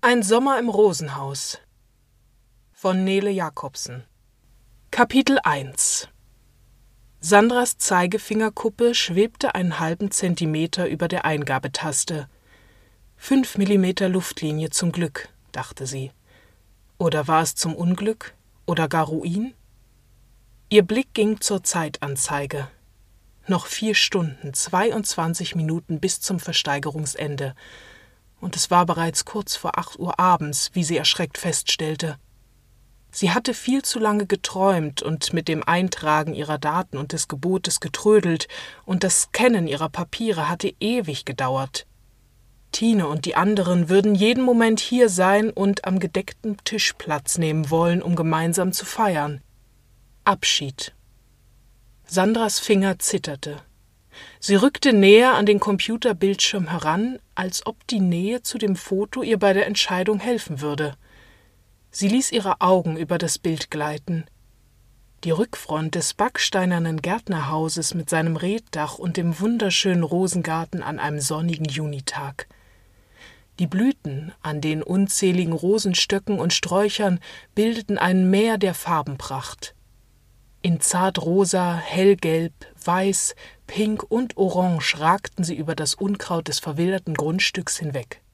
Ein Sommer im Rosenhaus von Nele Jacobsen. Kapitel 1. Sandras Zeigefingerkuppe schwebte einen halben Zentimeter über der Eingabetaste. 5 Millimeter Luftlinie zum Glück, dachte sie. Oder war es zum Unglück? Oder gar Ruin? Ihr Blick ging zur Zeitanzeige. Noch 4 Stunden, 22 Minuten bis zum Versteigerungsende. Und es war bereits kurz vor 8 Uhr abends, wie sie erschreckt feststellte. Sie hatte viel zu lange geträumt und mit dem Eintragen ihrer Daten und des Gebotes getrödelt, und das Scannen ihrer Papiere hatte ewig gedauert. Tine und die anderen würden jeden Moment hier sein und am gedeckten Tisch Platz nehmen wollen, um gemeinsam zu feiern. Abschied. Sandras Finger zitterte. Sie rückte näher an den Computerbildschirm heran, als ob die Nähe zu dem Foto ihr bei der Entscheidung helfen würde. Sie ließ ihre Augen über das Bild gleiten. Die Rückfront des backsteinernen Gärtnerhauses mit seinem Reetdach und dem wunderschönen Rosengarten an einem sonnigen Junitag. Die Blüten an den unzähligen Rosenstöcken und Sträuchern bildeten ein Meer der Farbenpracht. In zartrosa, hellgelb, weiß, pink und orange ragten sie über das Unkraut des verwilderten Grundstücks hinweg.